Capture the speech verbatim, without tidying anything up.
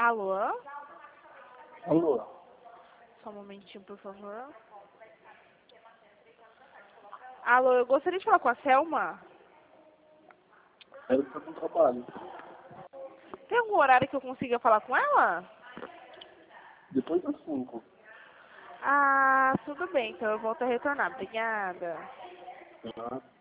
Alô? Alô? Só um momentinho, por favor. Alô, eu gostaria de falar com a Selma. Ela está com trabalho. Tem algum horário que eu consiga falar com ela? Depois das cinco. Ah, tudo bem, então eu volto a retornar. Obrigada. Tá?